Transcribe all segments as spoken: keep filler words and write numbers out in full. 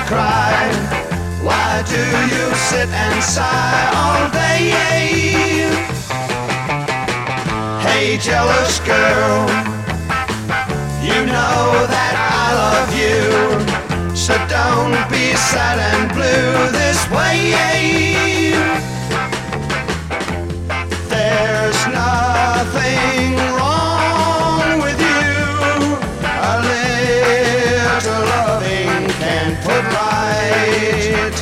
cry? Why do you sit and sigh all day? Hey, jealous girl, you know that I love you, so don't be sad and blue this way. There's nothing wrong with you, a little loving can put right.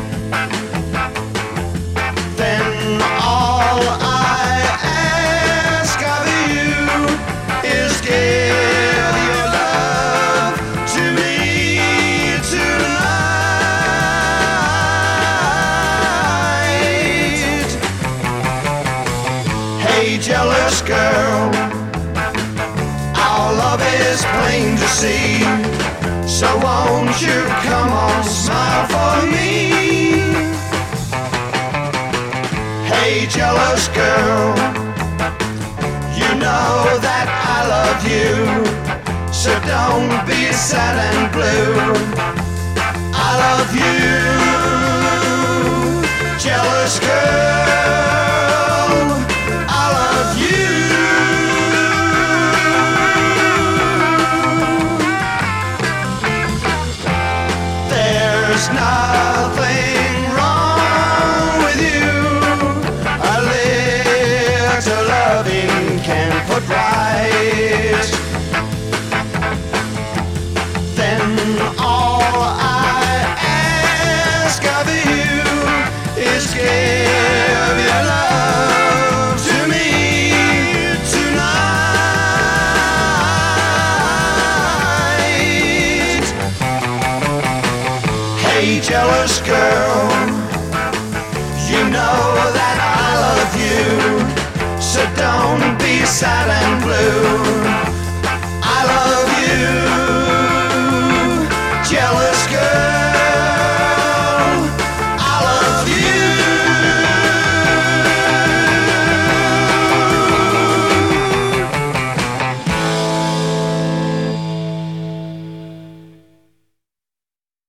Then all I ask of you is give your love to me tonight. Hey, jealous girl, our love is plain to see, so won't you come on, smile for me? Hey, jealous girl, you know that I love you, so don't be sad and blue. I love you, jealous girl, I love you. There's nothing wrong with you, a little loving can put right. Then all I ask of you is give your love to me tonight. Hey, jealous girl, you know that I love you, so don't be sad and blue.